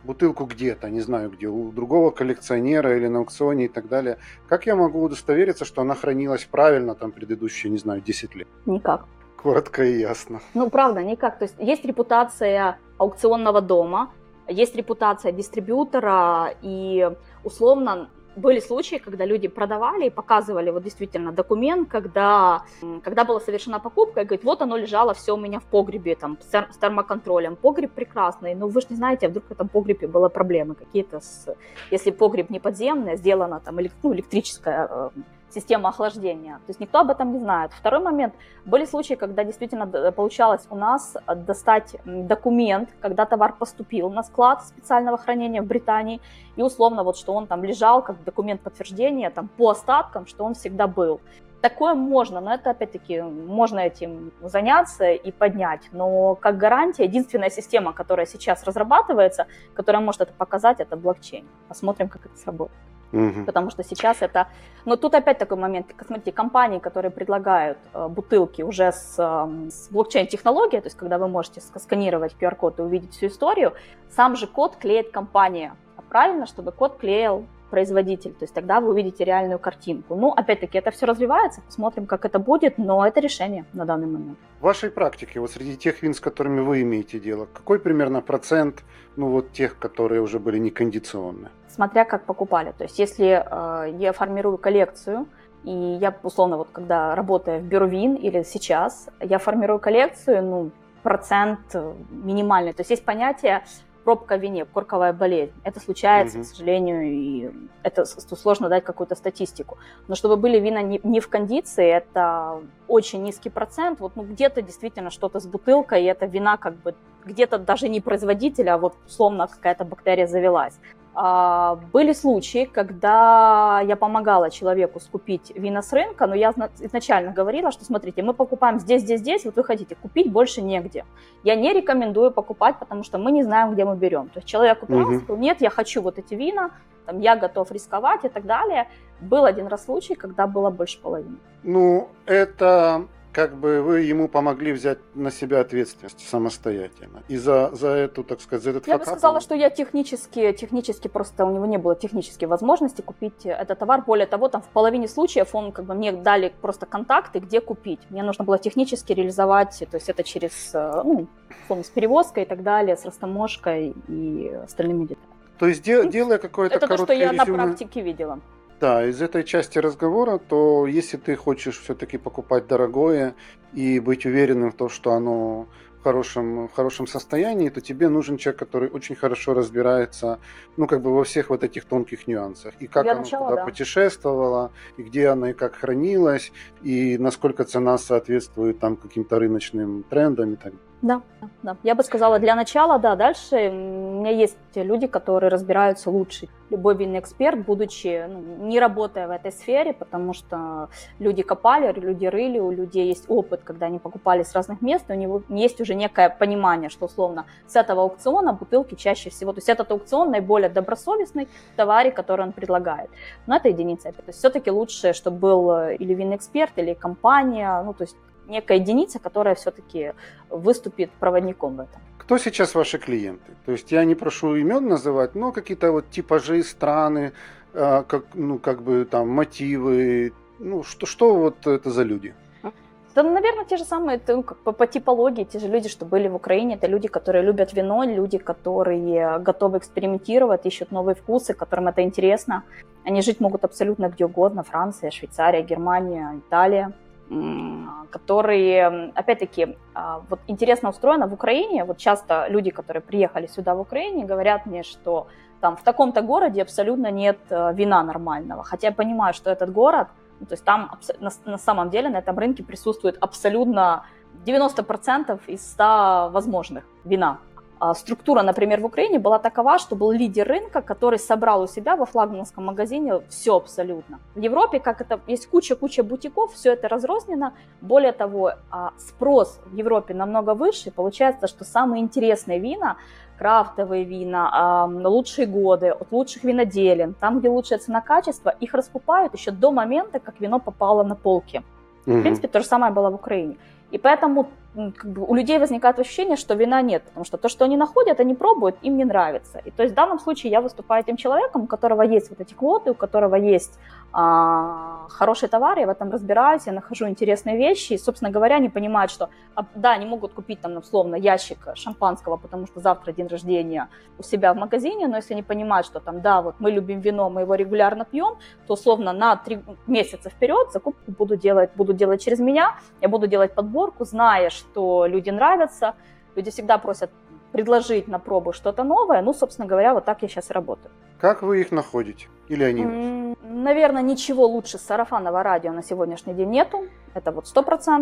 Speaker 1: бутылку где-то, не знаю где, у другого коллекционера или на аукционе и так далее, как я могу удостовериться, что она хранилась правильно там предыдущие, не знаю, 10 лет?
Speaker 3: Никак.
Speaker 1: Коротко и ясно.
Speaker 3: Ну, правда, никак. То есть есть репутация аукционного дома, есть репутация дистрибьютора, и условно были случаи, когда люди продавали и показывали вот действительно документ, когда была совершена покупка, и говорит, вот оно лежало все у меня в погребе там, с термоконтролем. Погреб прекрасный, но вы же не знаете, вдруг в этом погребе были проблемы какие-то, если погреб не подземный, сделана там электрическая система охлаждения. То есть никто об этом не знает. Второй момент. Были случаи, когда действительно получалось у нас достать документ, когда товар поступил на склад специального хранения в Британии, и условно вот, что он там лежал как документ подтверждения там, по остаткам, что он всегда был. Такое можно, но это опять-таки можно этим заняться и поднять. Но как гарантия, единственная система, которая сейчас разрабатывается, которая может это показать, это блокчейн. Посмотрим, как это сработает. Потому что сейчас это... Но тут опять такой момент. Смотрите, компании, которые предлагают бутылки уже с блокчейн-технологией, то есть когда вы можете сканировать QR-код и увидеть всю историю, сам же код клеит компания. А правильно, чтобы код клеил производитель, то есть тогда вы увидите реальную картинку. Ну, опять-таки, это все развивается, посмотрим, как это будет, но это решение на данный момент.
Speaker 1: В вашей практике, вот среди тех вин, с которыми вы имеете дело, какой примерно процент, ну вот тех, которые уже были некондиционные?
Speaker 3: Смотря как покупали, то есть если я формирую коллекцию, и я, условно, вот когда работаю в бюро вин или сейчас, я формирую коллекцию, ну, процент минимальный, то есть есть понятие пробка в вине, корковая болезнь. Это случается, к сожалению, и это сложно дать какую-то статистику. Но чтобы были вина не в кондиции, это очень низкий процент. Вот, ну, где-то действительно что-то с бутылкой, и это вина как бы где-то даже не производителя, а вот условно какая-то бактерия завелась. Были случаи, когда я помогала человеку скупить вина с рынка, но я изначально говорила, что смотрите, мы покупаем здесь, вот вы хотите, купить больше негде. Я не рекомендую покупать, потому что мы не знаем, где мы берем. То есть человек купил, сказал, нет, я хочу вот эти вина, там, я готов рисковать и так далее. Был один раз случай, когда было больше половины.
Speaker 1: Ну, это... как бы вы ему помогли взять на себя ответственность самостоятельно. И за эту, так сказать, за этот
Speaker 3: факап... Я бы сказала, что я технически просто у него не было технической возможности купить этот товар. Более того, там в половине случаев он как бы мне дали просто контакты, где купить. Мне нужно было технически реализовать, то есть это через, ну, с перевозкой и так далее, с растаможкой и остальными деталями.
Speaker 1: То есть делая какое-то
Speaker 3: это
Speaker 1: короткое резюме...
Speaker 3: Это то, что я на практике видела.
Speaker 1: Да, из этой части разговора, то если ты хочешь все-таки покупать дорогое и быть уверенным в том, что оно в хорошем состоянии, то тебе нужен человек, который очень хорошо разбирается, ну, как бы во всех вот этих тонких нюансах. И как оно куда путешествовало, и где оно и как хранилось, и насколько цена соответствует там каким-то рыночным трендам и так далее.
Speaker 3: Да. Я бы сказала, для начала, да, дальше у меня есть люди, которые разбираются лучше. Любой винный эксперт, будучи, не работая в этой сфере, потому что люди копали, люди рыли, у людей есть опыт, когда они покупали с разных мест, у него есть уже некое понимание, что условно с этого аукциона бутылки чаще всего, то есть этот аукцион наиболее добросовестный в товаре, который он предлагает. Но это единица. То есть все-таки лучше, чтобы был или винный эксперт, или компания, ну то есть некая единица, которая все-таки выступит проводником в этом.
Speaker 1: Кто сейчас ваши клиенты? То есть я не прошу имен называть, но какие-то вот типажи, страны, как бы там мотивы, ну что вот это за люди?
Speaker 3: Да, наверное, те же самые, по типологии, те же люди, что были в Украине, это люди, которые любят вино, люди, которые готовы экспериментировать, ищут новые вкусы, которым это интересно. Они жить могут абсолютно где угодно, Франция, Швейцария, Германия, Италия, которые, опять-таки, вот интересно устроено в Украине, вот часто люди, которые приехали сюда в Украине, говорят мне, что там в таком-то городе абсолютно нет вина нормального, хотя я понимаю, что этот город, ну, то есть там на самом деле на этом рынке присутствует абсолютно 90% из 100 возможных вина. Структура, например, в Украине была такова, что был лидер рынка, который собрал у себя во флагманском магазине все абсолютно. В Европе, как это, есть куча бутиков, все это разрознено. Более того, спрос в Европе намного выше. Получается, что самые интересные вина, крафтовые вина, лучшие годы от лучших виноделин, там, где лучшая цена-качество, их раскупают еще до момента, как вино попало на полки. В принципе, то же самое было в Украине. И поэтому как бы у людей возникает ощущение, что вина нет, потому что то, что они находят, они пробуют, им не нравится. И то есть в данном случае я выступаю тем человеком, у которого есть вот эти квоты, у которого есть хороший товар, я в этом разбираюсь, я нахожу интересные вещи, и, собственно говоря, они понимают, что, да, они могут купить там, условно, ящик шампанского, потому что завтра день рождения у себя в магазине, но если они понимают, что там, да, вот мы любим вино, мы его регулярно пьем, то, условно, на 3 месяца вперед закупку буду делать через меня, я буду делать подборку, зная, что люди нравятся, люди всегда просят предложить на пробу что-то новое, ну, собственно говоря, вот так я сейчас и работаю.
Speaker 1: Как вы их находите? Или они?
Speaker 3: Наверное, ничего лучше сарафанного радио на сегодняшний день нету, это вот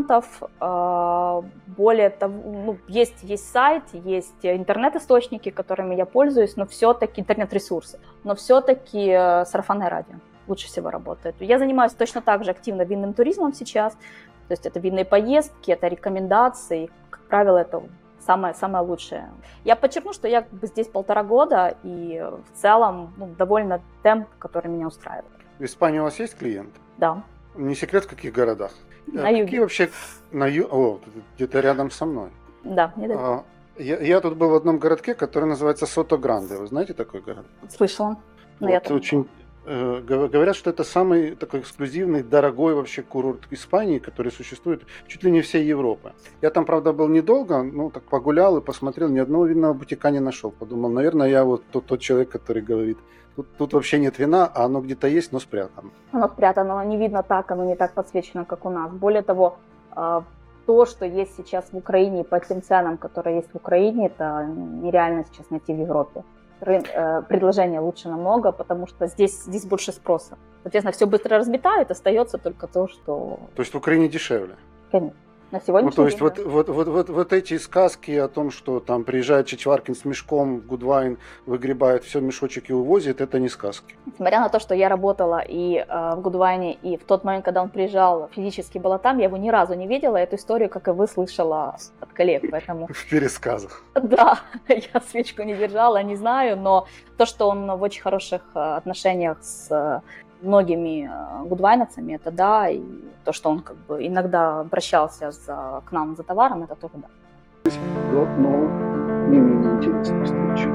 Speaker 3: 100%. Более того, ну, есть сайт, есть интернет-источники, которыми я пользуюсь, но все-таки интернет-ресурсы, но все-таки сарафанное радио лучше всего работает. Я занимаюсь точно так же активно винным туризмом сейчас, то есть это винные поездки, это рекомендации, как правило, это самое лучшее. Я подчеркну, что я здесь 1,5 года, и в целом довольно темп, который меня устраивает.
Speaker 1: В Испании у вас есть клиенты?
Speaker 3: Да.
Speaker 1: Не секрет, в каких городах?
Speaker 3: На юге.
Speaker 1: Какие вообще где-то рядом со мной.
Speaker 3: Да, недалеко.
Speaker 1: Я тут был в одном городке, который называется Сото-Гранде. Вы знаете такой город?
Speaker 3: Слышала.
Speaker 1: Вот, очень говорят, что это самый такой эксклюзивный, дорогой вообще курорт Испании, который существует чуть ли не всей Европы. Я там, правда, был недолго, так погулял и посмотрел, ни одного винного бутика не нашел. Подумал, наверное, я вот тот человек, который говорит, тут вообще нет вина, а оно где-то есть, но спрятано.
Speaker 3: Оно спрятано, оно не видно так, оно не так подсвечено, как у нас. Более того, то, что есть сейчас в Украине, по тем ценам, которые есть в Украине, это нереально сейчас найти в Европе. Предложения лучше намного, потому что здесь больше спроса. Соответственно, все быстро разметают, остается только то, что...
Speaker 1: То есть в Украине дешевле?
Speaker 3: Конечно. На сегодняшний
Speaker 1: день. То есть вот эти сказки о том, что там приезжает Чичваркин с мешком в Гудвайн, выгребает все мешочек и увозит, это не сказки.
Speaker 3: Несмотря на то, что я работала и в Гудвайне, и в тот момент, когда он приезжал, физически была там, я его ни разу не видела, эту историю, как и вы, слышала от коллег, поэтому...
Speaker 1: В пересказах.
Speaker 3: Да, я свечку не держала, не знаю, но то, что он в очень хороших отношениях с многими гудвайновцами, это да, и то, что он как бы иногда обращался к нам за товаром, это тоже да.
Speaker 1: Но не менее интересная встреча.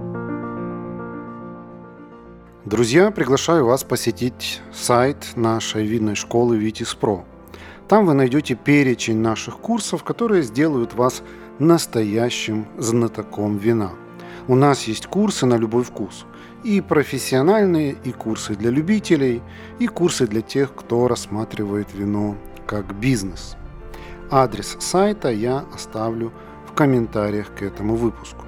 Speaker 1: Друзья, приглашаю вас посетить сайт нашей винной школы Vitis.Pro. Там вы найдете перечень наших курсов, которые сделают вас настоящим знатоком вина. У нас есть курсы на любой вкус. И профессиональные, и курсы для любителей, и курсы для тех, кто рассматривает вино как бизнес. Адрес сайта я оставлю в комментариях к этому выпуску.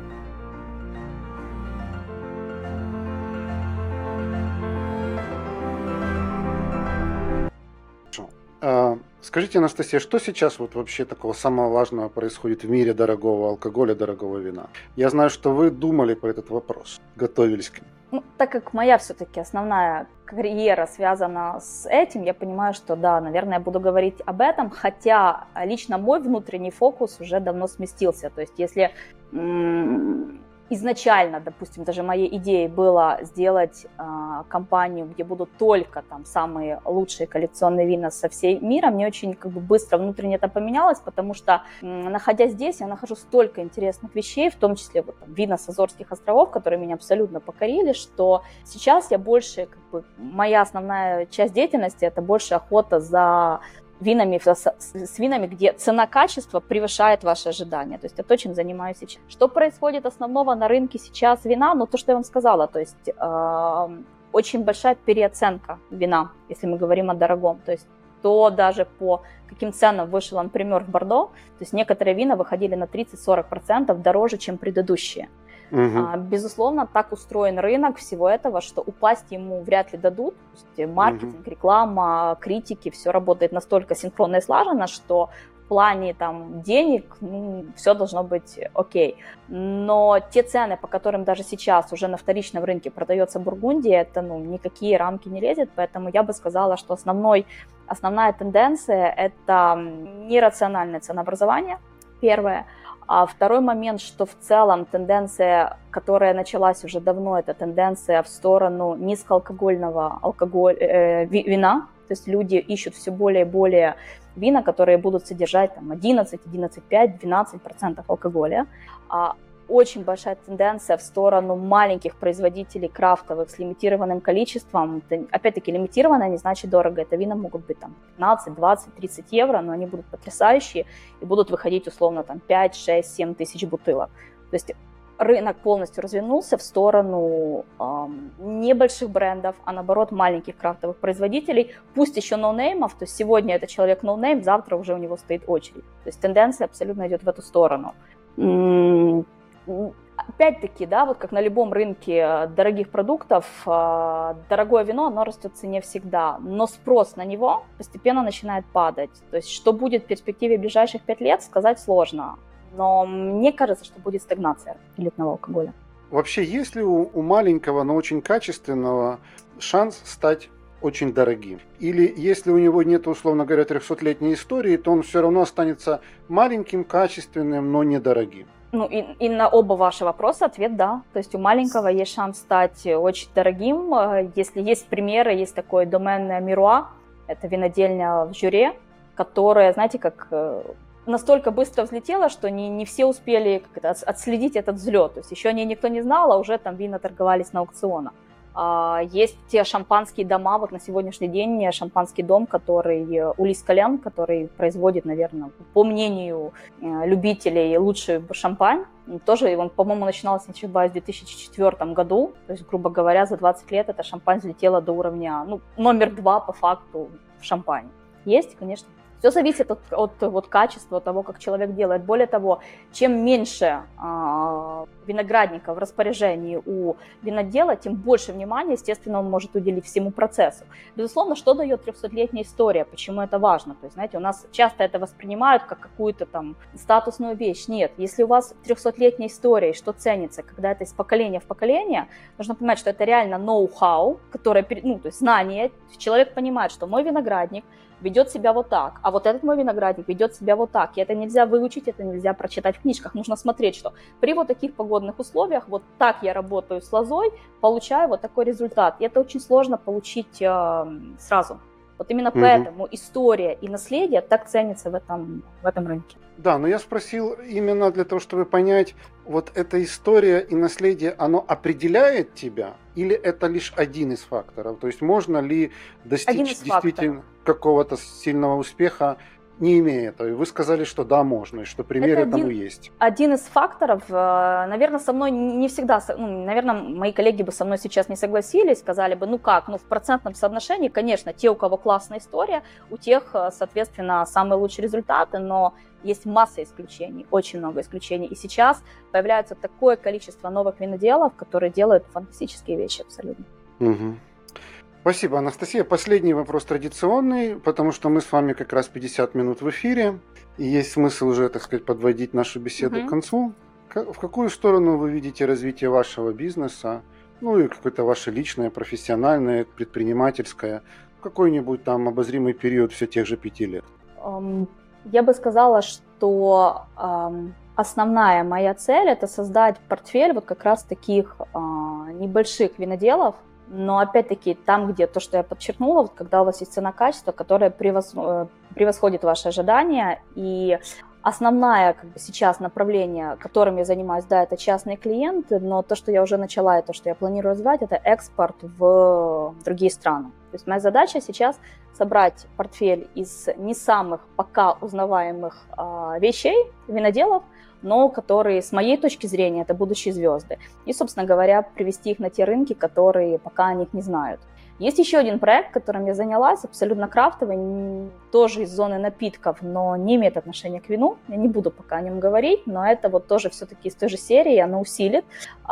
Speaker 1: Скажите, Анастасия, что сейчас вот вообще такого самого важного происходит в мире дорогого алкоголя, дорогого вина? Я знаю, что вы думали про этот вопрос, готовились к нему.
Speaker 3: Так как моя все-таки основная карьера связана с этим, я понимаю, что да, наверное, я буду говорить об этом, хотя лично мой внутренний фокус уже давно сместился. То есть если изначально, допустим, даже моей идеей было сделать компанию, где будут только там самые лучшие коллекционные вина со всей мира, мне очень как бы быстро внутренне это поменялось, потому что, находясь здесь, я нахожу столько интересных вещей, в том числе вот, там, вина с Азорских островов, которые меня абсолютно покорили, что сейчас я больше, как бы, моя основная часть деятельности – это больше охота за винами, с винами, где цена-качество превышает ваши ожидания. То есть это то, чем занимаюсь сейчас. Что происходит основного на рынке сейчас вина? Ну, то, что я вам сказала, то есть очень большая переоценка вина, если мы говорим о дорогом. То есть то даже по каким ценам вышел, например, в Бордо, то есть некоторые вина выходили на 30-40% дороже, чем предыдущие. Безусловно, так устроен рынок всего этого, что упасть ему вряд ли дадут. То есть маркетинг, реклама, критики, все работает настолько синхронно и слаженно, что в плане там, денег все должно быть окей. Но те цены, по которым даже сейчас уже на вторичном рынке продается Бургундия, это никакие рамки не лезет, поэтому я бы сказала, что основная тенденция – это нерациональное ценообразование, первое. А второй момент, что в целом тенденция, которая началась уже давно, это тенденция в сторону низкоалкогольного вина, То есть люди ищут все более и более вина, которые будут содержать там 11, 11,5, 12% алкоголя. Очень большая тенденция в сторону маленьких производителей крафтовых с лимитированным количеством. Опять-таки, лимитированное не значит дорого. Это вина могут быть там 15, 20, 30 евро, но они будут потрясающие и будут выходить условно там 5, 6, 7 тысяч бутылок. То есть рынок полностью развернулся в сторону небольших брендов, а наоборот маленьких крафтовых производителей, пусть еще ноунеймов, то есть сегодня это человек ноунейм, завтра уже у него стоит очередь. То есть тенденция абсолютно идет в эту сторону. Опять-таки, да, вот как на любом рынке дорогих продуктов, дорогое вино, оно растет в цене всегда, но спрос на него постепенно начинает падать. То есть что будет в перспективе ближайших 5 лет, сказать сложно. Но мне кажется, что будет стагнация элитного алкоголя.
Speaker 1: Вообще, есть ли у маленького, но очень качественного шанс стать очень дорогим? Или если у него нет, условно говоря, 300-летней истории, то он все равно останется маленьким, качественным, но недорогим?
Speaker 3: Ну и на оба ваши вопроса ответ да. То есть у маленького есть шанс стать очень дорогим. Если есть примеры, есть такой домен Мируа, это винодельня в Жюре, которая, знаете, как настолько быстро взлетела, что не все успели отследить этот взлет. То есть еще никто не знал, а уже там вина торговались на аукционах. Есть те шампанские дома, вот на сегодняшний день шампанский дом, который Улис Калян, который производит, наверное, по мнению любителей, лучший шампань. Тоже он, по-моему, начинался, не ошибаюсь, в 2004 году. То есть, грубо говоря, за 20 лет эта шампань взлетела до уровня номер 2 по факту в шампане. Есть, конечно. Все зависит от качества, от того, как человек делает. Более того, чем меньше виноградника в распоряжении у винодела, тем больше внимания, естественно, он может уделить всему процессу. Безусловно, что дает 300-летняя история, почему это важно? То есть, знаете, у нас часто это воспринимают как какую-то там статусную вещь. Нет, если у вас 300-летняя история, что ценится, когда это из поколения в поколение, нужно понимать, что это реально ноу-хау, которое, то есть знание, человек понимает, что мой виноградник ведет себя вот так, а вот этот мой виноградник ведет себя вот так. И это нельзя выучить, это нельзя прочитать в книжках. Нужно смотреть, что при вот таких погодных условиях, вот так я работаю с лозой, получаю вот такой результат. И это очень сложно получить сразу. Вот именно поэтому история и наследие так ценятся в этом рынке.
Speaker 1: Да, но я спросил именно для того, чтобы понять, вот эта история и наследие, оно определяет тебя, или это лишь один из факторов? То есть можно ли достичь действительно какого-то сильного успеха, не имея этого? И вы сказали, что да, можно, и что примеры тому есть.
Speaker 3: Один из факторов, наверное, со мной не всегда, наверное, мои коллеги бы со мной сейчас не согласились, сказали бы, в процентном соотношении, конечно, те, у кого классная история, у тех, соответственно, самые лучшие результаты, но есть масса исключений, очень много исключений. И сейчас появляется такое количество новых виноделов, которые делают фантастические вещи абсолютно.
Speaker 1: Угу. Спасибо, Анастасия. Последний вопрос традиционный, потому что мы с вами как раз 50 минут в эфире, и есть смысл уже, так сказать, подводить нашу беседу к концу. В какую сторону вы видите развитие вашего бизнеса, и какое-то ваше личное, профессиональное, предпринимательское, какой-нибудь там обозримый период все тех же 5 лет?
Speaker 3: Я бы сказала, что основная моя цель – это создать портфель вот как раз таких небольших виноделов, но опять-таки там, где то, что я подчеркнула, вот когда у вас есть цена-качество, которая превосходит ваши ожидания, и основное сейчас направление, которым я занимаюсь, да, это частные клиенты, но то, что я уже начала и то, что я планирую развивать, это экспорт в другие страны. То есть моя задача сейчас собрать портфель из не самых пока узнаваемых вещей, виноделов, но которые, с моей точки зрения, это будущие звезды. И, собственно говоря, привести их на те рынки, которые пока о них не знают. Есть еще один проект, которым я занялась, абсолютно крафтовый, тоже из зоны напитков, но не имеет отношения к вину. Я не буду пока о нем говорить, но это вот тоже все-таки из той же серии, оно усилит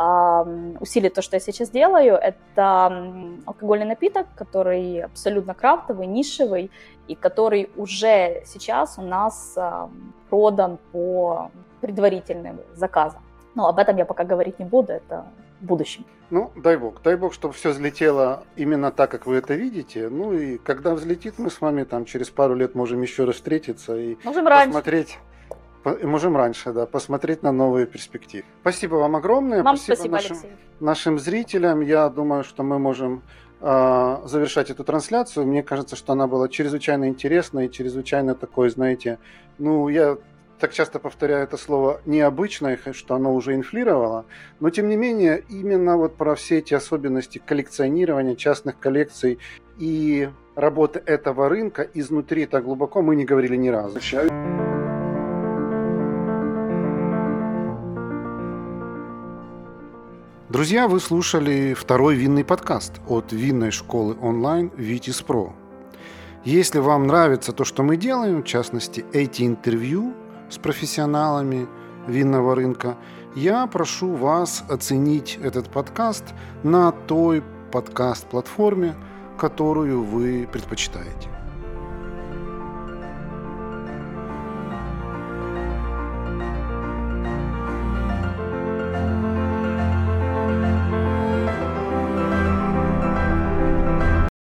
Speaker 3: то, что я сейчас делаю. Это алкогольный напиток, который абсолютно крафтовый, нишевый, и который уже сейчас у нас продан по предварительным заказам. Но об этом я пока говорить не буду, это в будущем.
Speaker 1: Дай бог, чтобы все взлетело именно так, как вы это видите. И когда взлетит, мы с вами там через пару лет можем еще раз встретиться и посмотреть. Можем раньше, да, посмотреть на новые перспективы. Спасибо вам огромное.
Speaker 3: Вам спасибо, Алексей.
Speaker 1: Нашим зрителям. Я думаю, что мы можем завершать эту трансляцию. Мне кажется, что она была чрезвычайно интересной и чрезвычайно такой, знаете, я так часто повторяю это слово необычное, что оно уже инфлировало, но тем не менее именно вот про все эти особенности коллекционирования, частных коллекций и работы этого рынка изнутри так глубоко мы не говорили ни разу. Друзья, вы слушали второй винный подкаст от винной школы онлайн Vitis Pro. Если вам нравится то, что мы делаем, в частности, эти интервью с профессионалами винного рынка, я прошу вас оценить этот подкаст на той подкаст-платформе, которую вы предпочитаете.